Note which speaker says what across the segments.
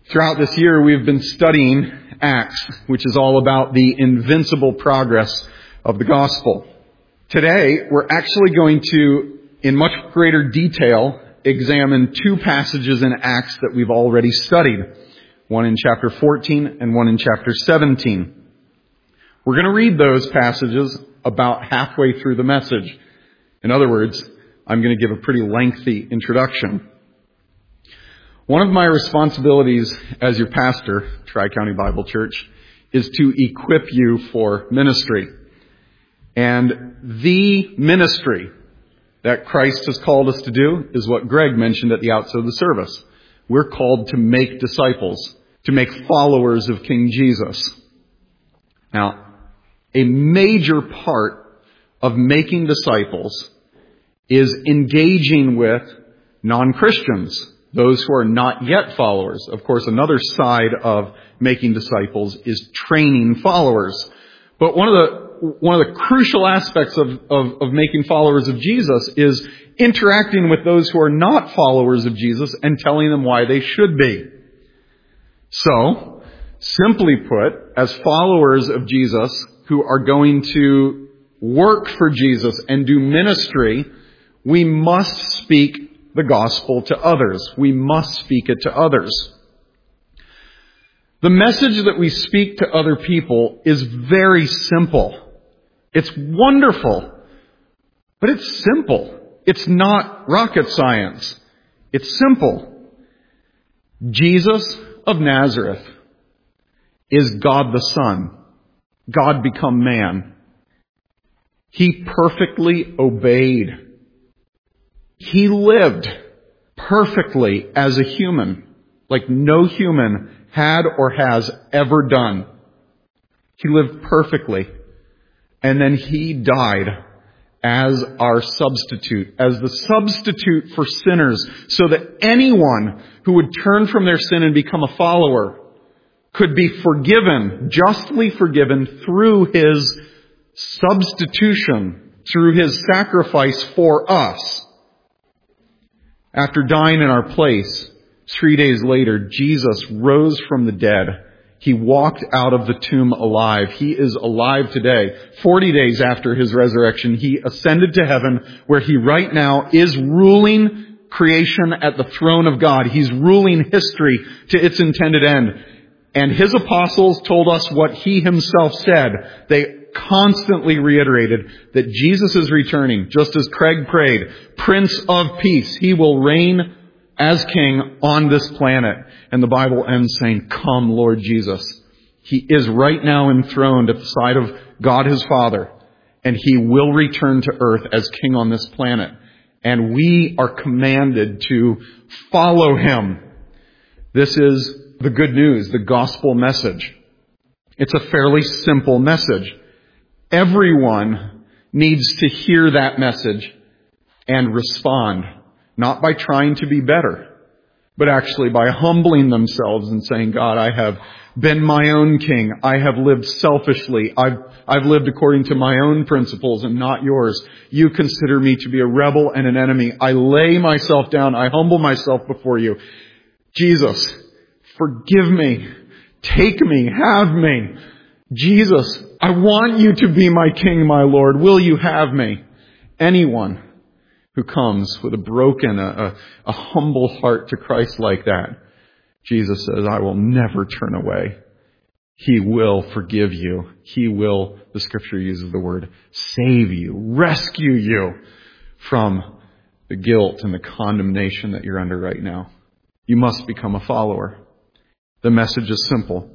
Speaker 1: Throughout this year, we've been studying Acts, which is all about the invincible progress of the gospel. Today, we're actually going to, in much greater detail, examine two passages in Acts that we've already studied. One in chapter 14 and one in chapter 17. We're going to read those passages about halfway through the message. In other words, I'm going to give a pretty lengthy introduction. One of my responsibilities as your pastor, Tri-County Bible Church, is to equip you for ministry. And the ministry that Christ has called us to do is what Greg mentioned at the outset of the service. We're called to make disciples, to make followers of King Jesus. Now, a major part of making disciples is engaging with non-Christians, those who are not yet followers. Of course, another side of making disciples is training followers. But one of the crucial aspects of making followers of Jesus is interacting with those who are not followers of Jesus and telling them why they should be. So, simply put, as followers of Jesus who are going to work for Jesus and do ministry, we must speak the gospel to others. We must speak it to others. The message that we speak to other people is very simple. It's wonderful, but it's simple. It's not rocket science. It's simple. Jesus of Nazareth is God the Son, God become man. He perfectly obeyed. He lived perfectly as a human, like no human had or has ever done. He lived perfectly. And then He died as our substitute, as the substitute for sinners, so that anyone who would turn from their sin and become a follower could be forgiven, justly forgiven through His substitution, through His sacrifice for us. After dying in our place, 3 days later, Jesus rose from the dead. He walked out of the tomb alive. He is alive today. 40 days after His resurrection, He ascended to heaven, where He right now is ruling creation at the throne of God. He's ruling history to its intended end. And His apostles told us what He Himself said. They constantly reiterated that Jesus is returning, just as Craig prayed, Prince of Peace. He will reign as King on this planet. And the Bible ends saying, "Come, Lord Jesus." He is right now enthroned at the side of God His Father, and He will return to earth as King on this planet. And we are commanded to follow Him. This is the good news, the gospel message. It's a fairly simple message. Everyone needs to hear that message and respond, not by trying to be better, but actually by humbling themselves and saying, "God, I have been my own king. I have lived selfishly. I've lived according to my own principles and not yours. You consider me to be a rebel and an enemy. I lay myself down. I humble myself before you. Jesus, forgive me. Take me. Have me. Jesus, I want you to be my King, my Lord. Will you have me?" Anyone who comes with a broken, a humble heart to Christ like that, Jesus says, "I will never turn away." He will forgive you. He will, the Scripture uses the word, save you, rescue you from the guilt and the condemnation that you're under right now. You must become a follower. The message is simple.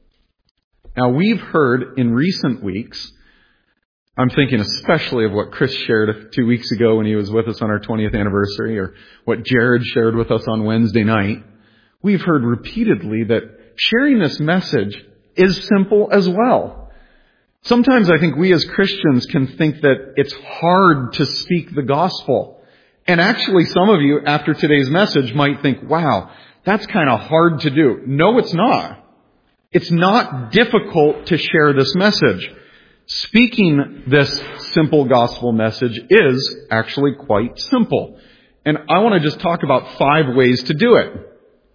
Speaker 1: Now, we've heard in recent weeks, I'm thinking especially of what Chris shared 2 weeks ago when he was with us on our 20th anniversary, or what Jared shared with us on Wednesday night. We've heard repeatedly that sharing this message is simple as well. Sometimes I think we as Christians can think that it's hard to speak the gospel. And actually some of you after today's message might think, "Wow, that's kind of hard to do." No, it's not. It's not difficult to share this message. Speaking this simple gospel message is actually quite simple. And I want to just talk about 5 ways to do it.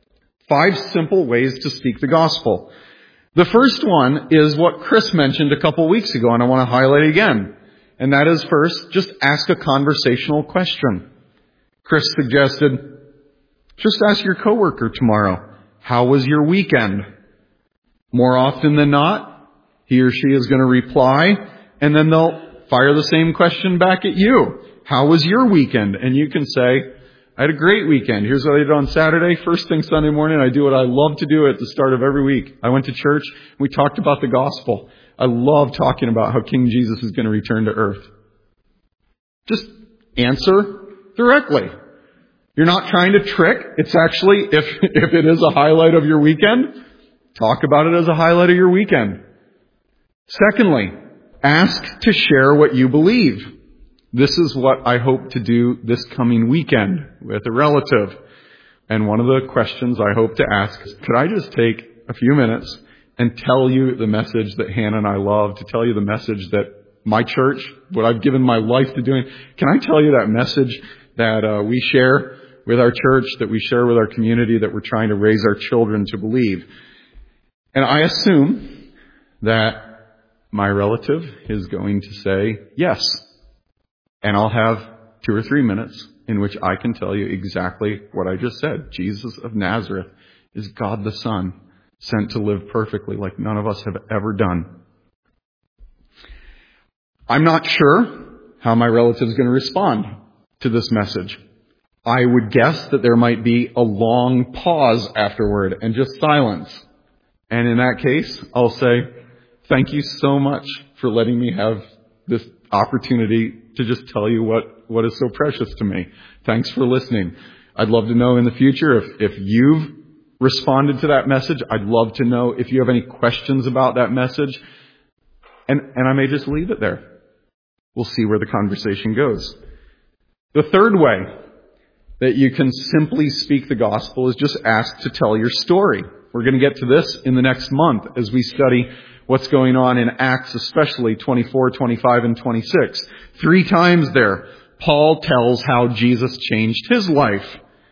Speaker 1: 5 simple ways to speak the gospel. The first one is what Chris mentioned a couple weeks ago, and I want to highlight it again. And that is, first, just ask a conversational question. Chris suggested, just ask your coworker tomorrow, how was your weekend? More often than not, he or she is going to reply, and then they'll fire the same question back at you. How was your weekend? And you can say, I had a great weekend. Here's what I did on Saturday. First thing Sunday morning, I do what I love to do at the start of every week. I went to church. We talked about the gospel. I love talking about how King Jesus is going to return to earth. Just answer directly. You're not trying to trick. It's actually, if it is a highlight of your weekend, talk about it as a highlight of your weekend. Secondly, ask to share what you believe. This is what I hope to do this coming weekend with a relative. And one of the questions I hope to ask is, could I just take a few minutes and tell you the message that Hannah and I love, to tell you the message that my church, what I've given my life to doing, can I tell you that message that we share with our church, that we share with our community, that we're trying to raise our children to believe? And I assume that my relative is going to say yes. And I'll have 2 or 3 minutes in which I can tell you exactly what I just said. Jesus of Nazareth is God the Son, sent to live perfectly like none of us have ever done. I'm not sure how my relative is going to respond to this message. I would guess that there might be a long pause afterward and just silence. And in that case, I'll say, thank you so much for letting me have this opportunity to just tell you what is so precious to me. Thanks for listening. I'd love to know in the future if you've responded to that message. I'd love to know if you have any questions about that message. And I may just leave it there. We'll see where the conversation goes. The third way that you can simply speak the gospel is just ask to tell your story. We're going to get to this in the next month as we study what's going on in Acts, especially 24, 25, and 26. 3 times there, Paul tells how Jesus changed his life.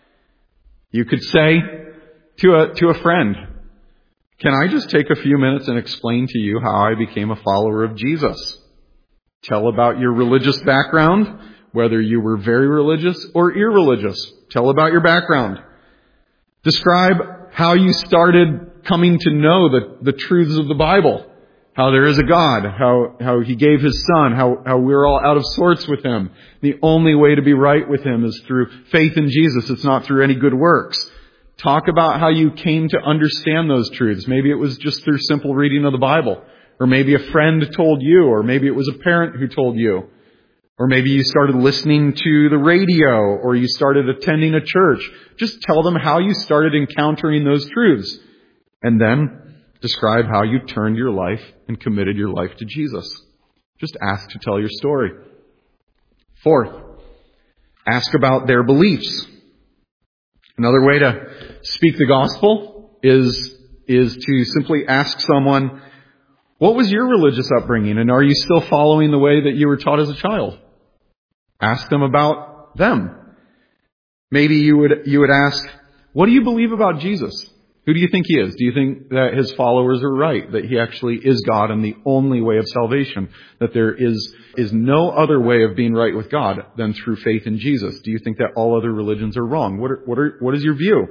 Speaker 1: You could say to a friend, can I just take a few minutes and explain to you how I became a follower of Jesus? Tell about your religious background, whether you were very religious or irreligious. Tell about your background. Describe how you started coming to know the truths of the Bible. How there is a God, how He gave His Son, how we're all out of sorts with Him. The only way to be right with Him is through faith in Jesus. It's not through any good works. Talk about how you came to understand those truths. Maybe it was just through simple reading of the Bible. Or maybe a friend told you, or maybe it was a parent who told you. Or maybe you started listening to the radio, or you started attending a church. Just tell them how you started encountering those truths. And then describe how you turned your life and committed your life to Jesus. Just ask to tell your story. Fourth, ask about their beliefs. Another way to speak the gospel is to simply ask someone, what was your religious upbringing, and are you still following the way that you were taught as a child? Ask them about them. Maybe you would ask, what do you believe about Jesus? Who do you think He is? Do you think that His followers are right? That He actually is God and the only way of salvation? That there is no other way of being right with God than through faith in Jesus? Do you think that all other religions are wrong? What is your view?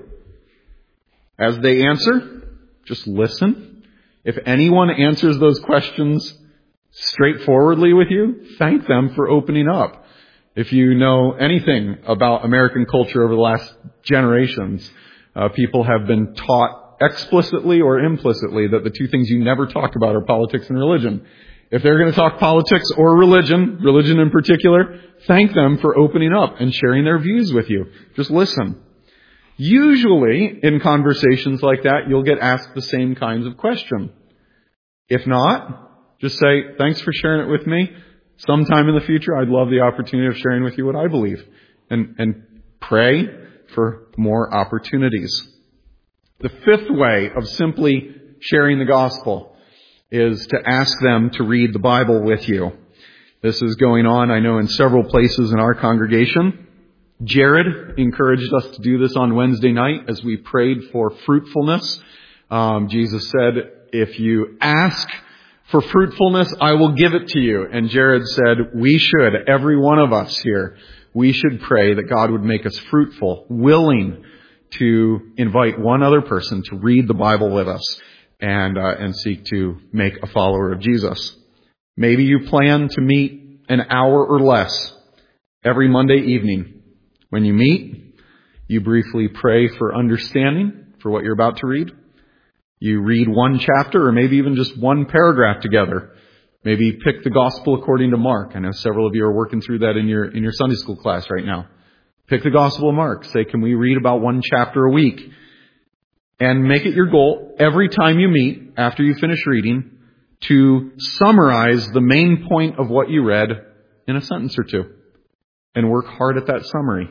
Speaker 1: As they answer, just listen. If anyone answers those questions straightforwardly with you, thank them for opening up. If you know anything about American culture over the last generations, people have been taught explicitly or implicitly that the 2 things you never talk about are politics and religion. If they're going to talk politics or religion in particular, thank them for opening up and sharing their views with you. Just listen. Usually, in conversations like that, you'll get asked the same kinds of questions. If not, just say, thanks for sharing it with me. Sometime in the future, I'd love the opportunity of sharing with you what I believe. And pray for more opportunities. The 5th way of simply sharing the gospel is to ask them to read the Bible with you. This is going on, I know, in several places in our congregation. Jared encouraged us to do this on Wednesday night as we prayed for fruitfulness. Jesus said, if you ask for fruitfulness, I will give it to you. And Jared said, we should, every one of us here, we should pray that God would make us fruitful, willing to invite one other person to read the Bible with us and seek to make a follower of Jesus. Maybe you plan to meet an hour or less every Monday evening. When you meet, you briefly pray for understanding for what you're about to read. You read one chapter or maybe even just one paragraph together. Maybe pick the Gospel according to Mark. I know several of you are working through that in your Sunday school class right now. Pick the Gospel of Mark. Say, can we read about one chapter a week? And make it your goal every time you meet, after you finish reading, to summarize the main point of what you read in a sentence or two. And work hard at that summary.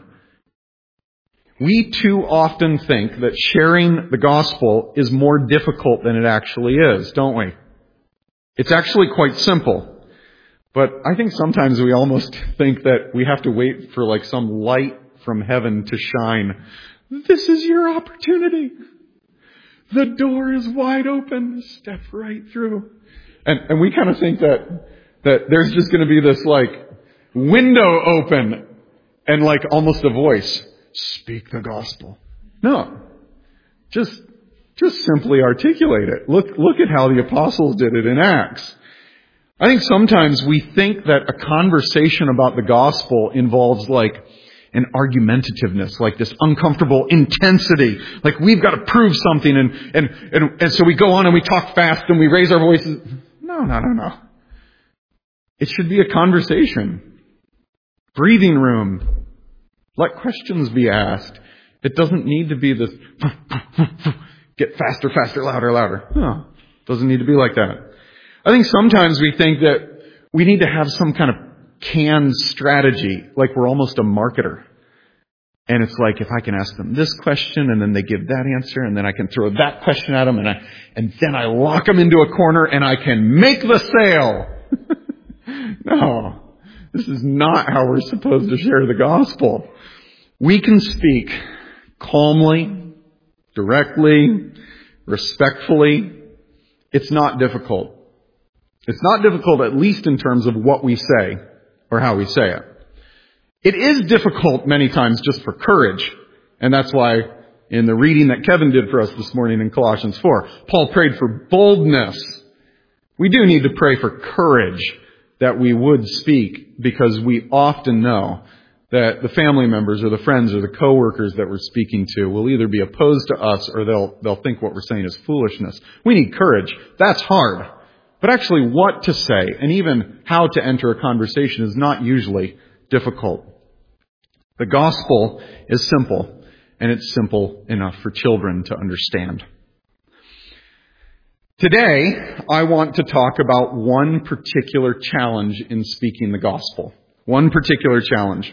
Speaker 1: We too often think that sharing the gospel is more difficult than it actually is, don't we? It's actually quite simple. But I think sometimes we almost think that we have to wait for like some light from heaven to shine. This is your opportunity. The door is wide open. Step right through. And we kind of think that there's just going to be this like window open and like almost a voice. Speak the gospel. No. Just simply articulate it. Look at how the apostles did it in Acts. I think sometimes we think that a conversation about the gospel involves like an argumentativeness, like this uncomfortable intensity. Like we've got to prove something and so we go on and we talk fast and we raise our voices. No. It should be a conversation. Breathing room. Let questions be asked. It doesn't need to be this get faster, louder. No, it doesn't need to be like that. I think sometimes we think that we need to have some kind of canned strategy, like we're almost a marketer. And it's like, if I can ask them this question and then they give that answer and then I can throw that question at them and then I lock them into a corner and I can make the sale. No, this is not how we're supposed to share the gospel. We can speak calmly, directly, respectfully. It's not difficult. It's not difficult, at least in terms of what we say or how we say it. It is difficult many times just for courage. And that's why in the reading that Kevin did for us this morning in Colossians 4, Paul prayed for boldness. We do need to pray for courage that we would speak, because we often know that the family members or the friends or the coworkers that we're speaking to will either be opposed to us or they'll think what we're saying is foolishness. We need courage. That's hard. But actually what to say and even how to enter a conversation is not usually difficult. The gospel is simple, and it's simple enough for children to understand. Today, I want to talk about one particular challenge in speaking the gospel. One particular challenge.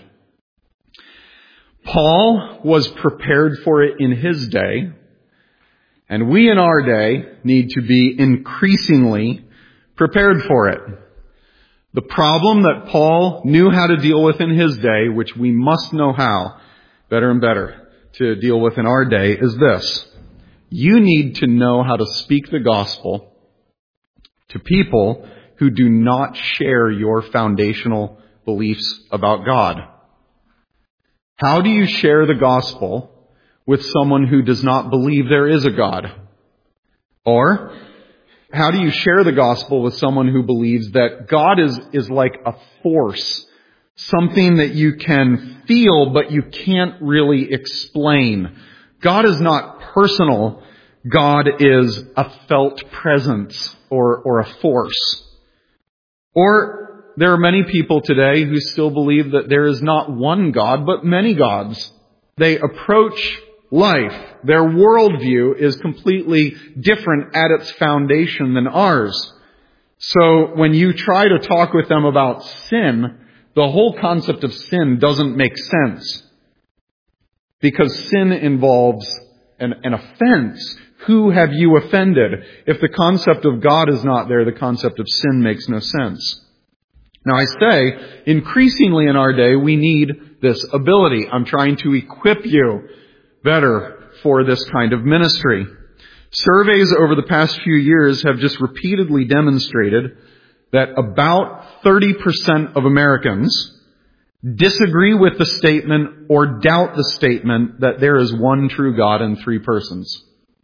Speaker 1: Paul was prepared for it in his day, and we in our day need to be increasingly prepared for it. The problem that Paul knew how to deal with in his day, which we must know how better and better to deal with in our day, is this. You need to know how to speak the gospel to people who do not share your foundational beliefs about God. How do you share the gospel with someone who does not believe there is a God? Or how do you share the gospel with someone who believes that God is like a force, something that you can feel but you can't really explain? God is not personal. God is a felt presence or a force. Or there are many people today who still believe that there is not one God, but many gods. They approach life. Their worldview is completely different at its foundation than ours. So when you try to talk with them about sin, the whole concept of sin doesn't make sense. Because sin involves an offense. Who have you offended? If the concept of God is not there, the concept of sin makes no sense. Now I say, increasingly in our day, we need this ability. I'm trying to equip you better for this kind of ministry. Surveys over the past few years have just repeatedly demonstrated that about 30% of Americans disagree with the statement or doubt the statement that there is one true God in three persons.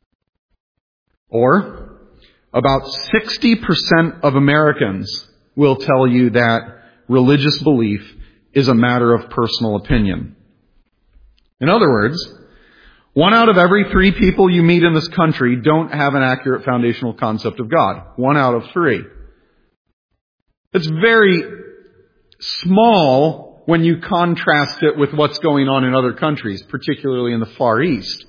Speaker 1: Or, about 60% of Americans will tell you that religious belief is a matter of personal opinion. In other words, 1 out of every 3 people you meet in this country don't have an accurate foundational concept of God. 1 out of 3. It's very small when you contrast it with what's going on in other countries, particularly in the Far East.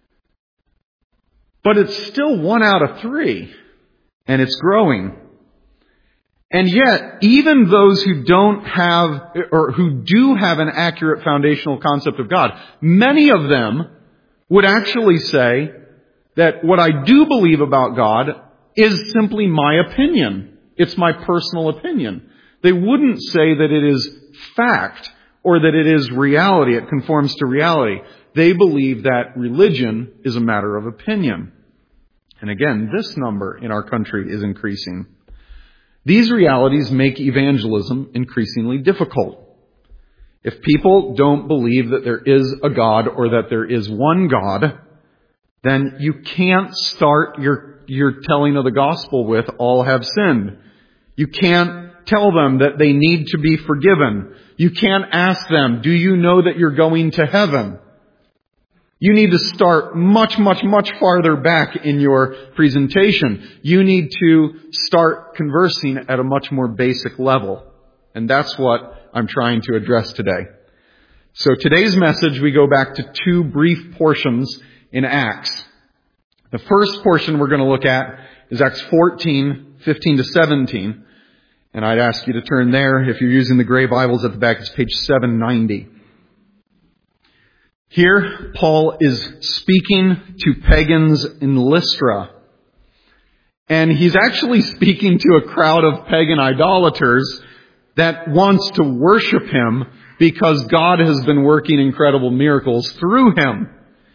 Speaker 1: But it's still 1 out of 3, and it's growing. And yet, even those who don't have, or who do have an accurate foundational concept of God, many of them would actually say that what I do believe about God is simply my opinion. It's my personal opinion. They wouldn't say that it is fact or that it is reality, it conforms to reality. They believe that religion is a matter of opinion. And again, this number in our country is increasing. These realities make evangelism increasingly difficult. If people don't believe that there is a God or that there is one God, then you can't start your telling of the gospel with all have sinned. You can't tell them that they need to be forgiven. You can't ask them, do you know that you're going to heaven? You need to start much, much, much farther back in your presentation. You need to start conversing at a much more basic level. And that's what I'm trying to address today. So today's message, we go back to 2 brief portions in Acts. The first portion we're going to look at is Acts 14, 15 to 17. And I'd ask you to turn there. If you're using the gray Bibles at the back, it's page 790. Here, Paul is speaking to pagans in Lystra. And he's actually speaking to a crowd of pagan idolaters that wants to worship him because God has been working incredible miracles through him.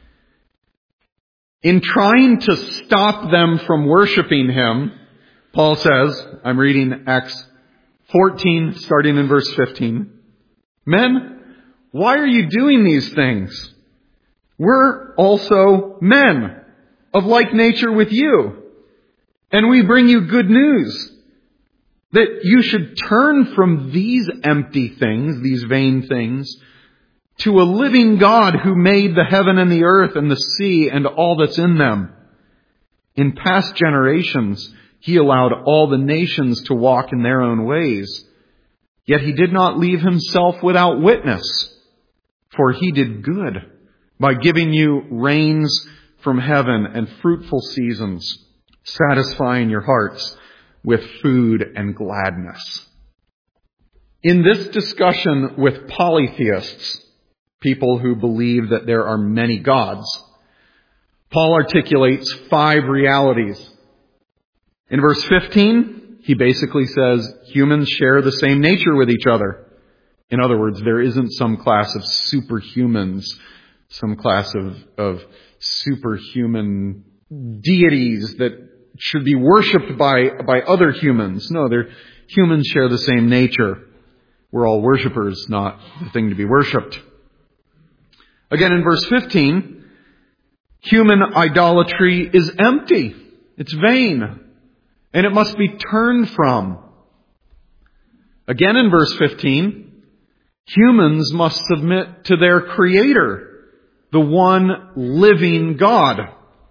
Speaker 1: In trying to stop them from worshiping him, Paul says, I'm reading Acts 14, starting in verse 15. Men, why are you doing these things? We're also men of like nature with you. And we bring you good news that you should turn from these empty things, these vain things, to a living God who made the heaven and the earth and the sea and all that's in them. In past generations, he allowed all the nations to walk in their own ways. Yet he did not leave himself without witness, for he did good by giving you rains from heaven and fruitful seasons, satisfying your hearts with food and gladness. In this discussion with polytheists, people who believe that there are many gods, Paul articulates 5 realities. In verse 15, he basically says humans share the same nature with each other. In other words, there isn't some class of superhumans, some class of superhuman deities that should be worshipped by other humans. No, humans share the same nature. We're all worshipers, not the thing to be worshipped. Again, in verse 15, human idolatry is empty. It's vain. And it must be turned from. Again, in verse 15, humans must submit to their Creator, the one living God.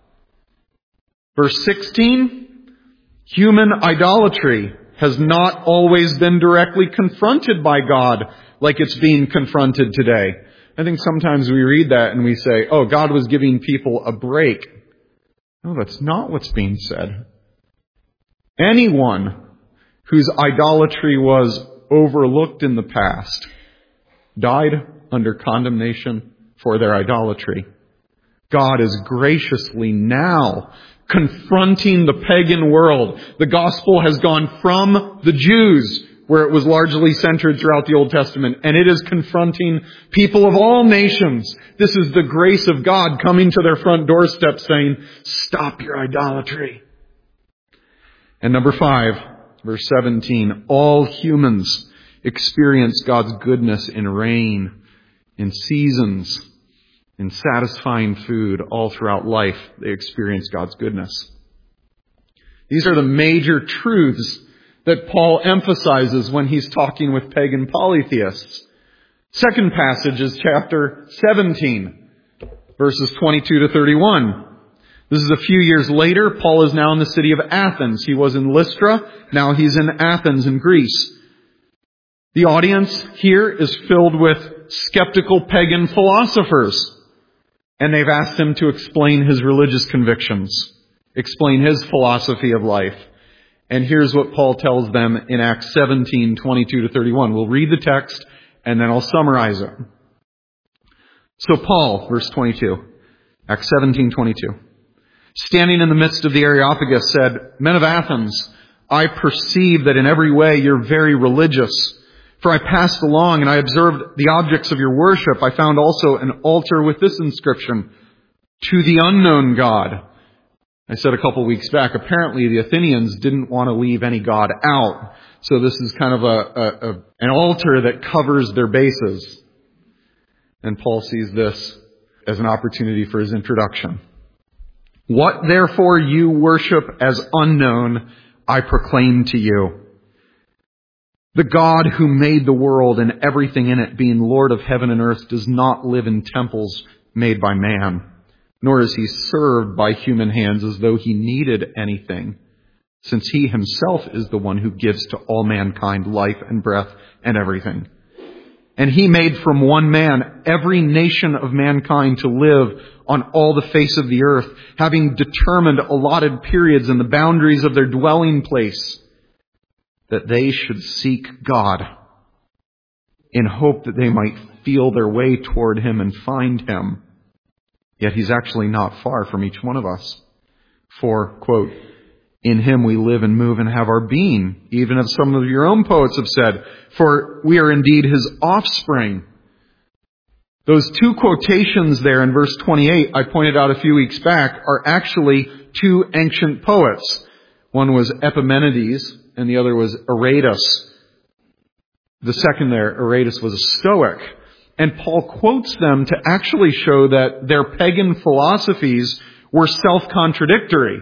Speaker 1: Verse 16, human idolatry has not always been directly confronted by God like it's being confronted today. I think sometimes we read that and we say, oh, God was giving people a break. No, that's not what's being said. Anyone whose idolatry was overlooked in the past died under condemnation for their idolatry. God is graciously now confronting the pagan world. The gospel has gone from the Jews where it was largely centered throughout the Old Testament, and it is confronting people of all nations. This is the grace of God coming to their front doorstep saying, stop your idolatry. And number 5, verse 17, all humans experience God's goodness in rain, in seasons, in satisfying food. All throughout life, they experience God's goodness. These are the major truths that Paul emphasizes when he's talking with pagan polytheists. Second passage is chapter 17, verses 22 to 31. This is a few years later. Paul is now in the city of Athens. He was in Lystra. Now he's in Athens in Greece. The audience here is filled with skeptical pagan philosophers. And they've asked him to explain his religious convictions, explain his philosophy of life. And here's what Paul tells them in Acts 17, 22 to 31. We'll read the text and then I'll summarize it. So Paul, verse 22, Acts 17, 22. Standing in the midst of the Areopagus said, Men of Athens, I perceive that in every way you're very religious. For I passed along and I observed the objects of your worship. I found also an altar with this inscription, To the unknown God. I said a couple weeks back, apparently the Athenians didn't want to leave any God out. So this is kind of an altar that covers their bases. And Paul sees this as an opportunity for his introduction. What therefore you worship as unknown, I proclaim to you. The God who made the world and everything in it, being Lord of heaven and earth, does not live in temples made by man, nor is he served by human hands as though he needed anything, since he himself is the one who gives to all mankind life and breath and everything. And he made from one man every nation of mankind to live on all the face of the earth, having determined allotted periods and the boundaries of their dwelling place, that they should seek God in hope that they might feel their way toward him and find him. Yet he's actually not far from each one of us. For, quote, in him we live and move and have our being, even as some of your own poets have said, for we are indeed his offspring. Those two quotations there in verse 28, I pointed out a few weeks back, are actually two ancient poets. One was Epimenides and the other was Aratus. The second there, Aratus, was a Stoic. And Paul quotes them to actually show that their pagan philosophies were self-contradictory.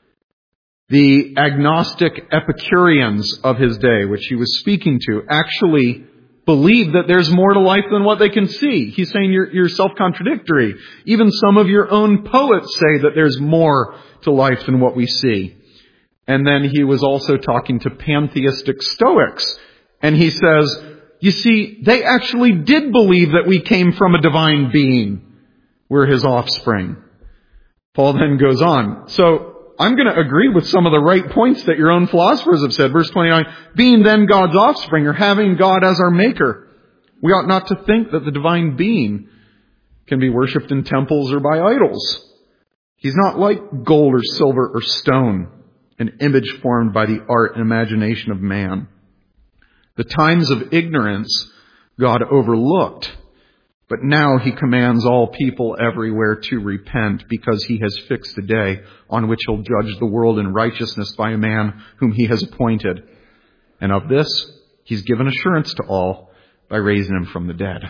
Speaker 1: The agnostic Epicureans of his day, which he was speaking to, actually believe that there's more to life than what they can see. He's saying you're self-contradictory. Even some of your own poets say that there's more to life than what we see. And then he was also talking to pantheistic Stoics. And he says, you see, they actually did believe that we came from a divine being. We're his offspring. Paul then goes on. So I'm going to agree with some of the right points that your own philosophers have said. Verse 29, being then God's offspring, or having God as our maker, we ought not to think that the divine being can be worshipped in temples or by idols. He's not like gold or silver or stone, an image formed by the art and imagination of man. The times of ignorance God overlooked, but now he commands all people everywhere to repent, because he has fixed a day on which he'll judge the world in righteousness by a man whom he has appointed. And of this he's given assurance to all by raising him from the dead.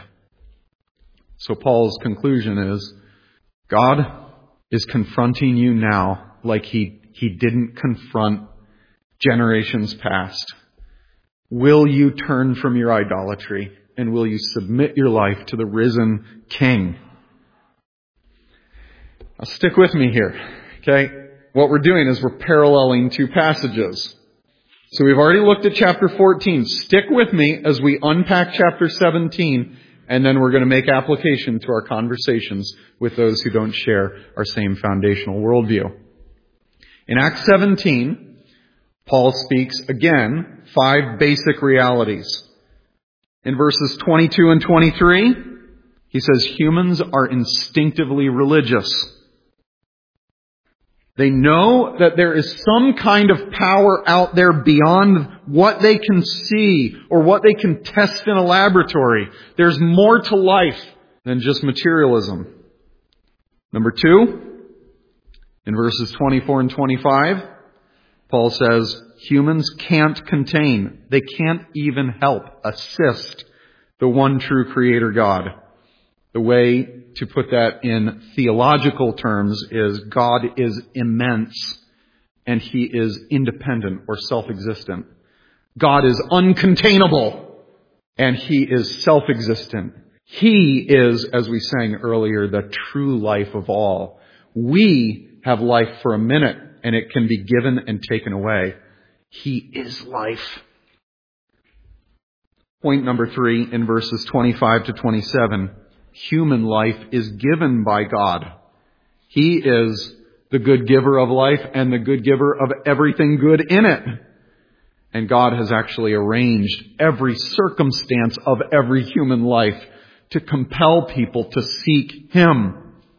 Speaker 1: So Paul's conclusion is, God is confronting you now like he didn't confront generations past. Will you turn from your idolatry, and will you submit your life to the risen King? Now stick with me here, okay? What we're doing is we're paralleling two passages. So we've already looked at chapter 14. Stick with me as we unpack chapter 17, and then we're going to make application to our conversations with those who don't share our same foundational worldview. In Acts 17, Paul speaks again 5 basic realities. In verses 22 and 23, he says humans are instinctively religious. They know that there is some kind of power out there beyond what they can see or what they can test in a laboratory. There's more to life than just materialism. Number 2, in verses 24 and 25, Paul says, humans can't contain, they can't even help, assist the one true Creator God. The way to put that in theological terms is God is immense and He is independent or self-existent. God is uncontainable and He is self-existent. He is, as we sang earlier, the true life of all. We have life for a minute and it can be given and taken away. He is life. Point number 3 in verses 25 to 27. Human life is given by God. He is the good giver of life and the good giver of everything good in it. And God has actually arranged every circumstance of every human life to compel people to seek Him.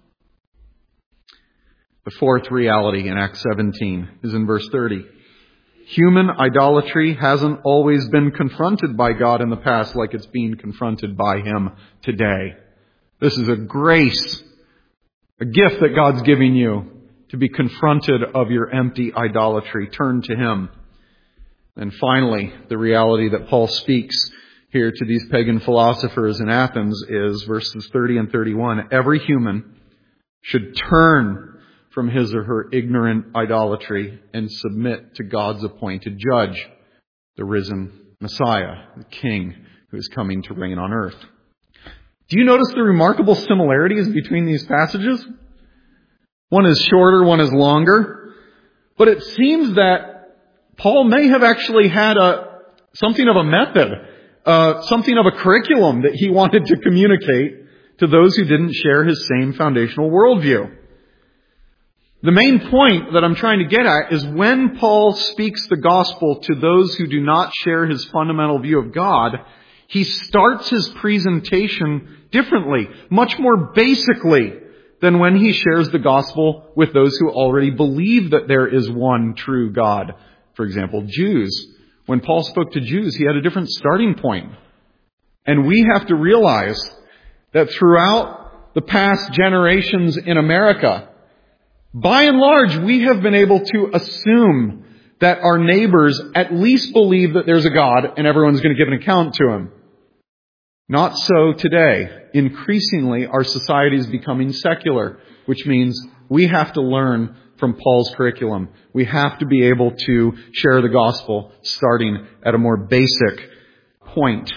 Speaker 1: The fourth reality in Acts 17 is in verse 30. Human idolatry hasn't always been confronted by God in the past like it's being confronted by Him today. This is a grace, a gift that God's giving you to be confronted of your empty idolatry. Turn to Him. And finally, the reality that Paul speaks here to these pagan philosophers in Athens is verses 30 and 31. Every human should turn from his or her ignorant idolatry and submit to God's appointed judge, the risen Messiah, the King who is coming to reign on earth. Do you notice the remarkable similarities between these passages? One is shorter, one is longer. But it seems that Paul may have actually had something of a method, something of a curriculum that he wanted to communicate to those who didn't share his same foundational worldview. The main point that I'm trying to get at is when Paul speaks the gospel to those who do not share his fundamental view of God, he starts his presentation differently, much more basically than when he shares the gospel with those who already believe that there is one true God. For example, Jews. When Paul spoke to Jews, he had a different starting point. And we have to realize that throughout the past generations in America, by and large, we have been able to assume that our neighbors at least believe that there's a God and everyone's going to give an account to Him. Not so today. Increasingly, our society is becoming secular, which means we have to learn from Paul's curriculum. We have to be able to share the gospel starting at a more basic point.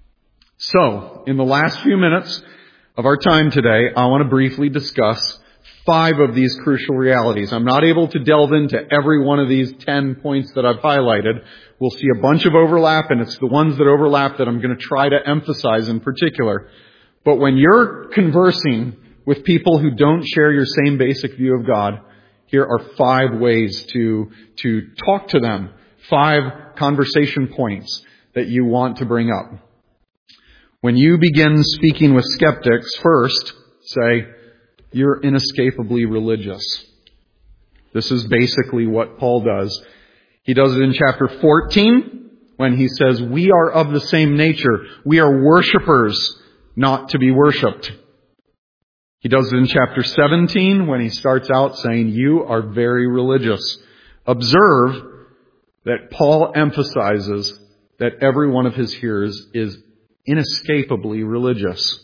Speaker 1: So, in the last few minutes of our time today, I want to briefly discuss 5 of these crucial realities. I'm not able to delve into every one of these 10 points that I've highlighted. We'll see a bunch of overlap, and it's the ones that overlap that I'm going to try to emphasize in particular. But when you're conversing with people who don't share your same basic view of God, here are 5 ways to talk to them, 5 conversation points that you want to bring up. When you begin speaking with skeptics, first, say, you're inescapably religious. This is basically what Paul does. He does it in chapter 14 when he says, we are of the same nature. We are worshipers, not to be worshipped. He does it in chapter 17 when he starts out saying, you are very religious. Observe that Paul emphasizes that every one of his hearers is inescapably religious.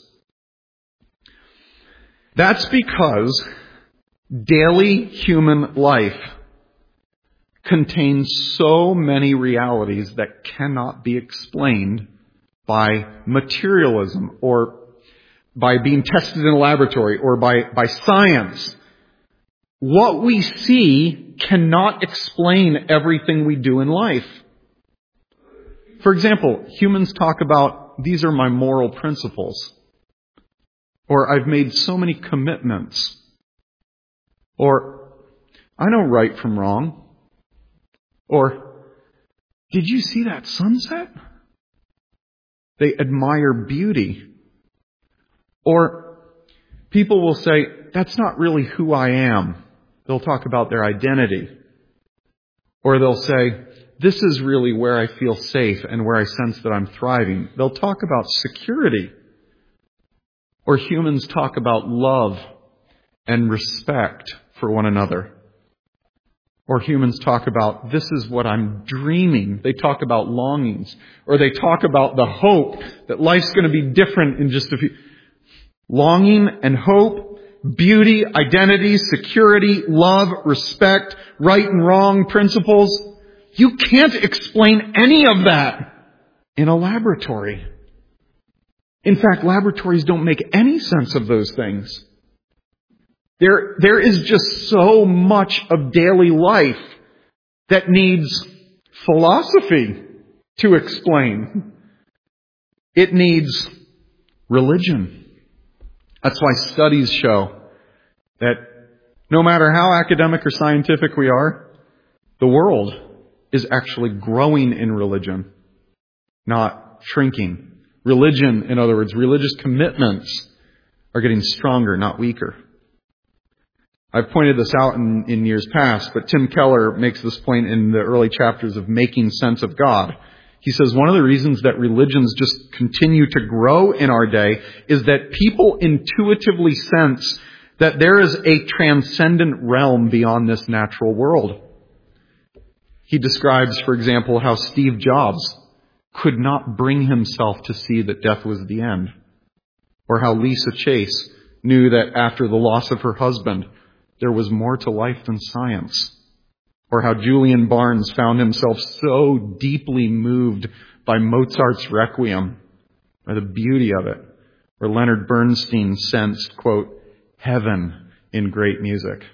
Speaker 1: That's because daily human life contains so many realities that cannot be explained by materialism or by being tested in a laboratory or by science. What we see cannot explain everything we do in life. For example, humans talk about, these are my moral principles. Or I've made so many commitments. Or I know right from wrong. Or did you see that sunset? They admire beauty. Or people will say, that's not really who I am. They'll talk about their identity. Or they'll say, this is really where I feel safe and where I sense that I'm thriving. They'll talk about security. Or humans talk about love and respect for one another. Or humans talk about, this is what I'm dreaming. They talk about longings. Or they talk about the hope that life's going to be different in just a few. Longing and hope, beauty, identity, security, love, respect, right and wrong principles. You can't explain any of that in a laboratory. In fact, laboratories don't make any sense of those things. There is just so much of daily life that needs philosophy to explain. It needs religion. That's why studies show that no matter how academic or scientific we are, the world is actually growing in religion, not shrinking. Religion, in other words, religious commitments are getting stronger, not weaker. I've pointed this out in years past, but Tim Keller makes this point in the early chapters of Making Sense of God. He says one of the reasons that religions just continue to grow in our day is that people intuitively sense that there is a transcendent realm beyond this natural world. He describes, for example, how Steve Jobs could not bring himself to see that death was the end. Or how Lisa Chase knew that after the loss of her husband, there was more to life than science. Or how Julian Barnes found himself so deeply moved by Mozart's Requiem, or the beauty of it. Or Leonard Bernstein sensed, quote, heaven in great music.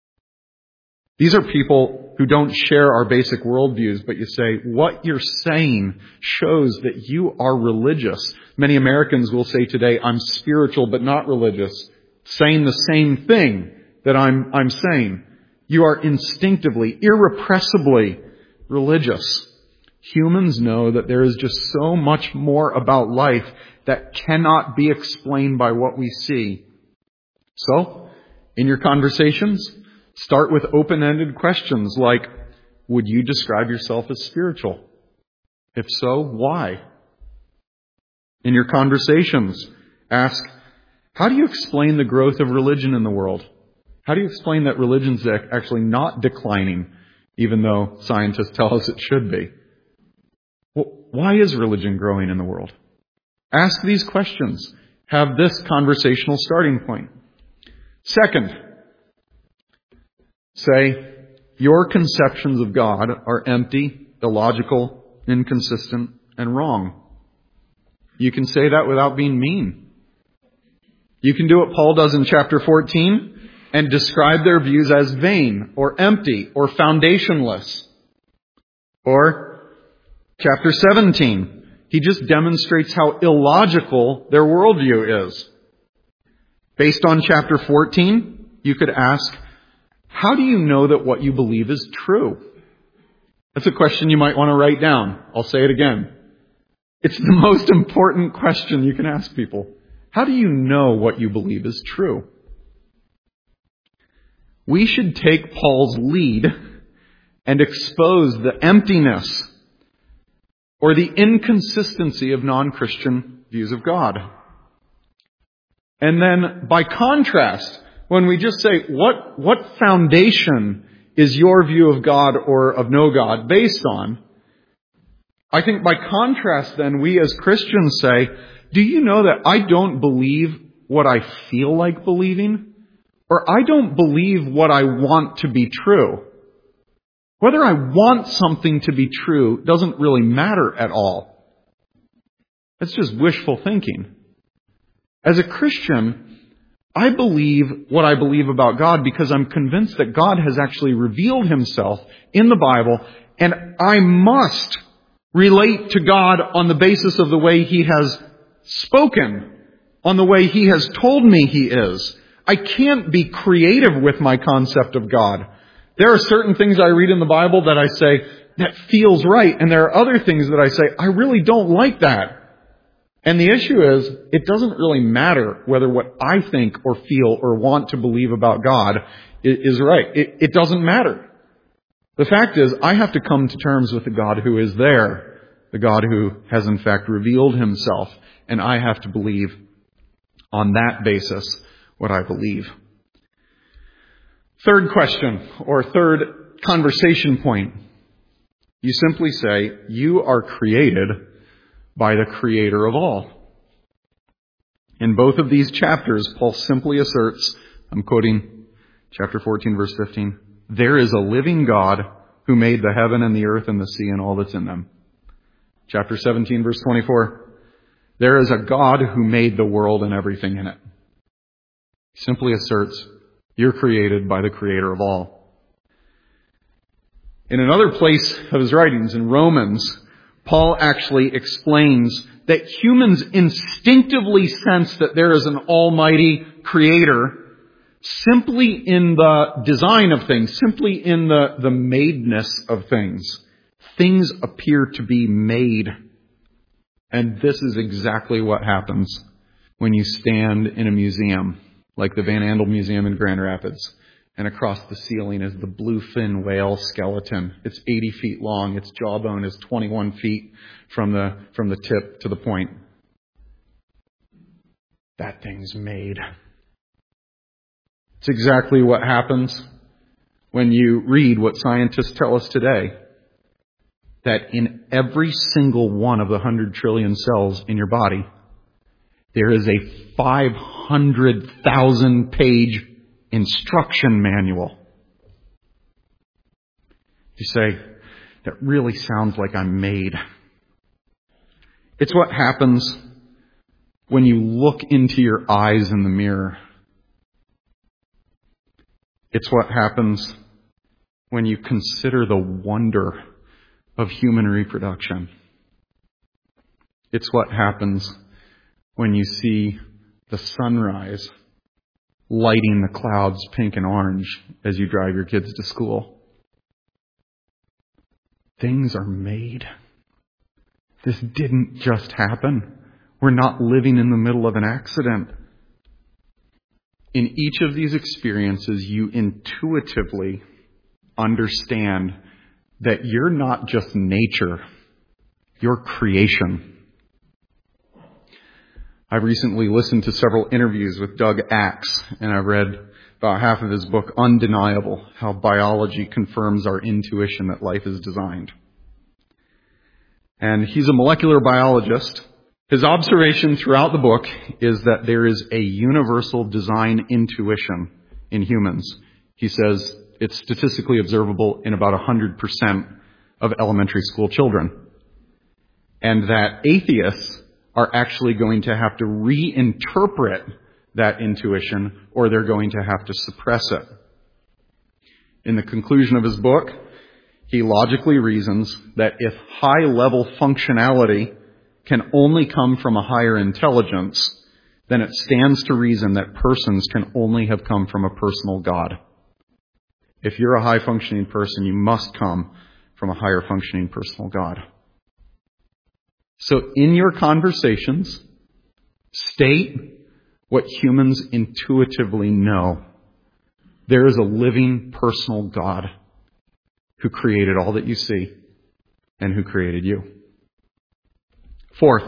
Speaker 1: These are people who don't share our basic worldviews, but you say, what you're saying shows that you are religious. Many Americans will say today, I'm spiritual but not religious, saying the same thing that I'm saying. You are instinctively, irrepressibly religious. Humans know that there is just so much more about life that cannot be explained by what we see. So, in your conversations, start with open-ended questions like, would you describe yourself as spiritual? If so, why? In your conversations, ask, how do you explain the growth of religion in the world? How do you explain that religion's actually not declining, even though scientists tell us it should be? Well, why is religion growing in the world? Ask these questions. Have this conversational starting point. Second, say, your conceptions of God are empty, illogical, inconsistent, and wrong. You can say that without being mean. You can do what Paul does in chapter 14 and describe their views as vain, or empty, or foundationless. Or chapter 17, he just demonstrates how illogical their worldview is. Based on chapter 14, you could ask, how do you know that what you believe is true? That's a question you might want to write down. I'll say it again. It's the most important question you can ask people. How do you know what you believe is true? We should take Paul's lead and expose the emptiness or the inconsistency of non-Christian views of God. And then, by contrast, when we just say, what foundation is your view of God or of no God based on? I think by contrast then, we as Christians say, do you know that I don't believe what I feel like believing? Or I don't believe what I want to be true. Whether I want something to be true doesn't really matter at all. It's just wishful thinking. As a Christian, I believe what I believe about God because I'm convinced that God has actually revealed himself in the Bible, and I must relate to God on the basis of the way he has spoken, on the way he has told me he is. I can't be creative with my concept of God. There are certain things I read in the Bible that I say, that feels right. And there are other things that I say, I really don't like that. And the issue is, it doesn't really matter whether what I think or feel or want to believe about God is right. It doesn't matter. The fact is, I have to come to terms with the God who is there, the God who has in fact revealed himself, and I have to believe on that basis what I believe. Third question, or third conversation point. You simply say, you are created by the Creator of all. In both of these chapters, Paul simply asserts, I'm quoting chapter 14, verse 15, there is a living God who made the heaven and the earth and the sea and all that's in them. Chapter 17, verse 24, there is a God who made the world and everything in it. He simply asserts, you're created by the Creator of all. In another place of his writings, in Romans, Paul actually explains that humans instinctively sense that there is an almighty creator simply in the design of things, simply in the madeness of things. Things appear to be made. And this is exactly what happens when you stand in a museum, like the Van Andel Museum in Grand Rapids. And across the ceiling is the bluefin whale skeleton. It's 80 feet long. Its jawbone is 21 feet from the tip to the point. That thing's made. It's exactly what happens when you read what scientists tell us today. That in every single one of the 100 trillion cells in your body, there is a 500,000 page instruction manual. You say, that really sounds like I'm made. It's what happens when you look into your eyes in the mirror. It's what happens when you consider the wonder of human reproduction. It's what happens when you see the sunrise lighting the clouds pink and orange as you drive your kids to school. Things are made. This didn't just happen. We're not living in the middle of an accident. In each of these experiences, you intuitively understand that you're not just nature, you're creation. I've recently listened to several interviews with Doug Axe, and I've read about half of his book, Undeniable, How Biology Confirms Our Intuition That Life is Designed. And he's a molecular biologist. His observation throughout the book is that there is a universal design intuition in humans. He says it's statistically observable in about 100% of elementary school children. And that atheists are actually going to have to reinterpret that intuition, or they're going to have to suppress it. In the conclusion of his book, he logically reasons that if high-level functionality can only come from a higher intelligence, then it stands to reason that persons can only have come from a personal God. If you're a high-functioning person, you must come from a higher-functioning personal God. So in your conversations, state what humans intuitively know. There is a living personal God who created all that you see and who created you. Fourth,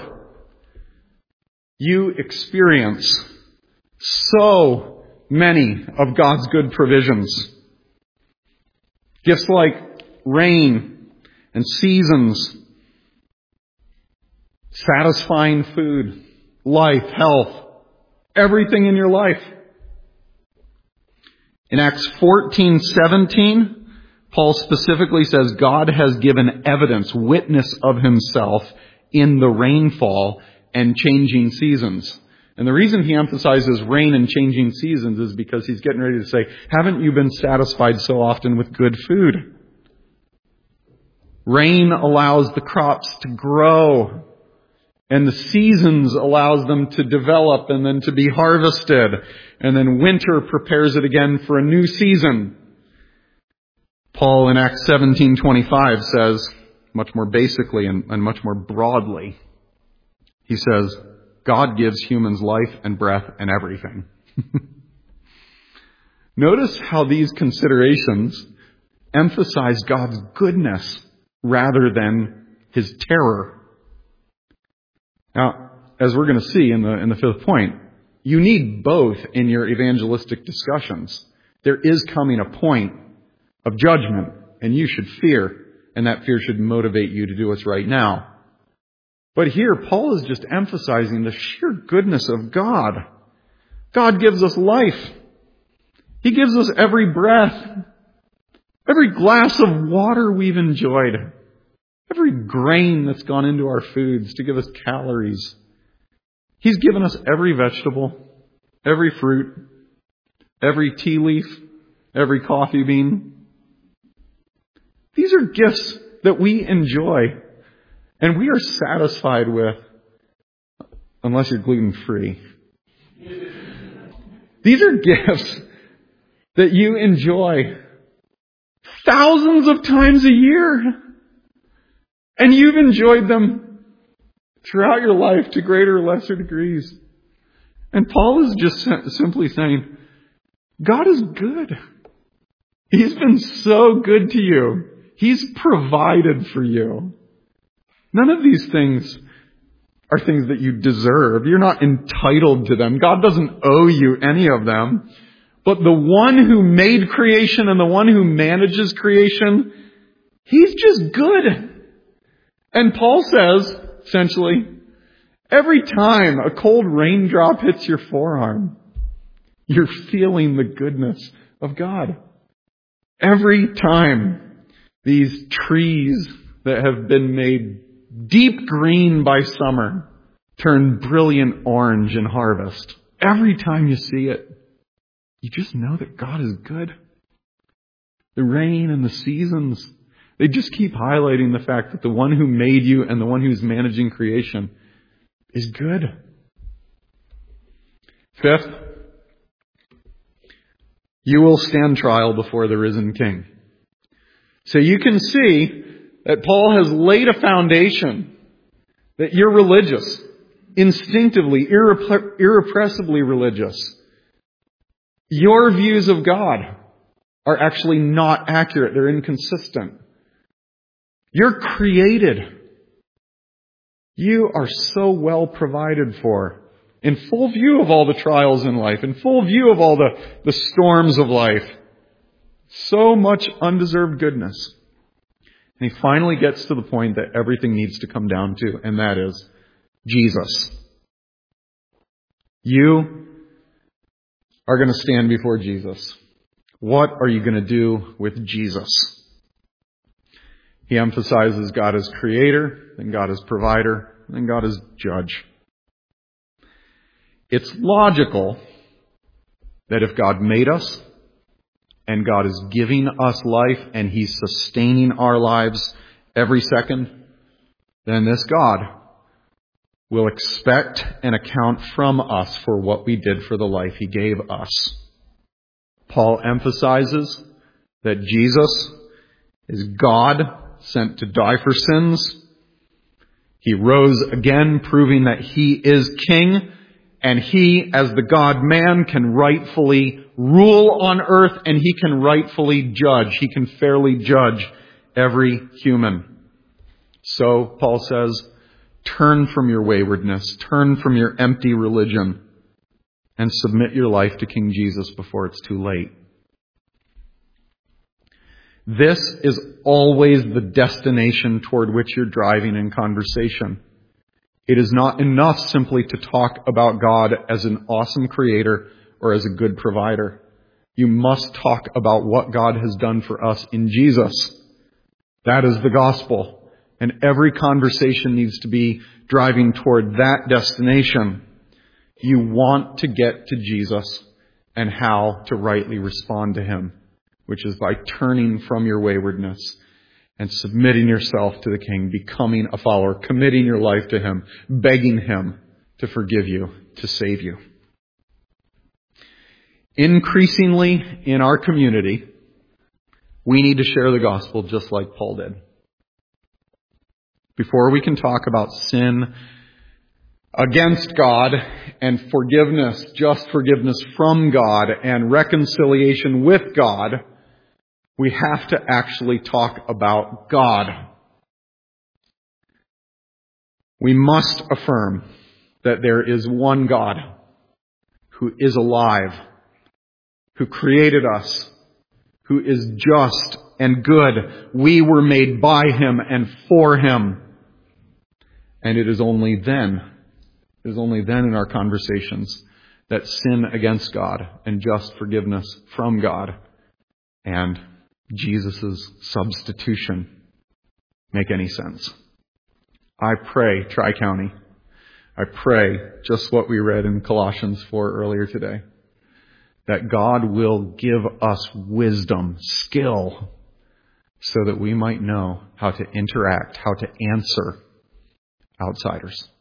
Speaker 1: you experience so many of God's good provisions. Gifts like rain and seasons, satisfying food, life, health, everything in your life. In Acts 14:17, Paul specifically says God has given evidence, witness of himself in the rainfall and changing seasons. And the reason he emphasizes rain and changing seasons is because he's getting ready to say, haven't you been satisfied so often with good food? Rain allows the crops to grow, and the seasons allows them to develop and then to be harvested. And then winter prepares it again for a new season. Paul in Acts 17:25 says, much more basically and much more broadly, he says, God gives humans life and breath and everything. Notice how these considerations emphasize God's goodness rather than his terror. Now, as we're going to see in the fifth point, you need both in your evangelistic discussions. There is coming a point of judgment, and you should fear, and that fear should motivate you to do what's right now. But here, Paul is just emphasizing the sheer goodness of God. God gives us life. He gives us every breath, every glass of water we've enjoyed, every grain that's gone into our foods to give us calories. He's given us every vegetable, every fruit, every tea leaf, every coffee bean. These are gifts that we enjoy and we are satisfied with, unless you're gluten-free. These are gifts that you enjoy thousands of times a year. And you've enjoyed them throughout your life to greater or lesser degrees. And Paul is just simply saying, God is good. He's been so good to you. He's provided for you. None of these things are things that you deserve. You're not entitled to them. God doesn't owe you any of them. But the one who made creation and the one who manages creation, he's just good. And Paul says, essentially, every time a cold raindrop hits your forearm, you're feeling the goodness of God. Every time these trees that have been made deep green by summer turn brilliant orange in harvest, every time you see it, you just know that God is good. The rain and the seasons, they just keep highlighting the fact that the one who made you and the one who's managing creation is good. Fifth, you will stand trial before the risen King. So you can see that Paul has laid a foundation that you're religious, instinctively, irrepressibly religious. Your views of God are actually not accurate. They're inconsistent. You're created. You are so well provided for, in full view of all the trials in life, in full view of all the storms of life. So much undeserved goodness. And he finally gets to the point that everything needs to come down to, and that is Jesus. You are going to stand before Jesus. What are you going to do with Jesus? He emphasizes God as creator, then God as provider, then God as judge. It's logical that if God made us, and God is giving us life, and He's sustaining our lives every second, then this God will expect an account from us for what we did for the life He gave us. Paul emphasizes that Jesus is God sent to die for sins. He rose again, proving that He is King, and He, as the God-man, can rightfully rule on earth, and He can rightfully judge. He can fairly judge every human. So, Paul says, turn from your waywardness, turn from your empty religion, and submit your life to King Jesus before it's too late. This is always the destination toward which you're driving in conversation. It is not enough simply to talk about God as an awesome creator or as a good provider. You must talk about what God has done for us in Jesus. That is the gospel. And every conversation needs to be driving toward that destination. You want to get to Jesus and how to rightly respond to Him, which is by turning from your waywardness and submitting yourself to the King, becoming a follower, committing your life to Him, begging Him to forgive you, to save you. Increasingly in our community, we need to share the gospel just like Paul did. Before we can talk about sin against God and forgiveness, just forgiveness from God and reconciliation with God, we have to actually talk about God. We must affirm that there is one God who is alive, who created us, who is just and good. We were made by Him and for Him. And it is only then in our conversations that sin against God and just forgiveness from God and Jesus' substitution make any sense. I pray, Tri-County, I pray just what we read in Colossians 4 earlier today, that God will give us wisdom, skill, so that we might know how to interact, how to answer outsiders.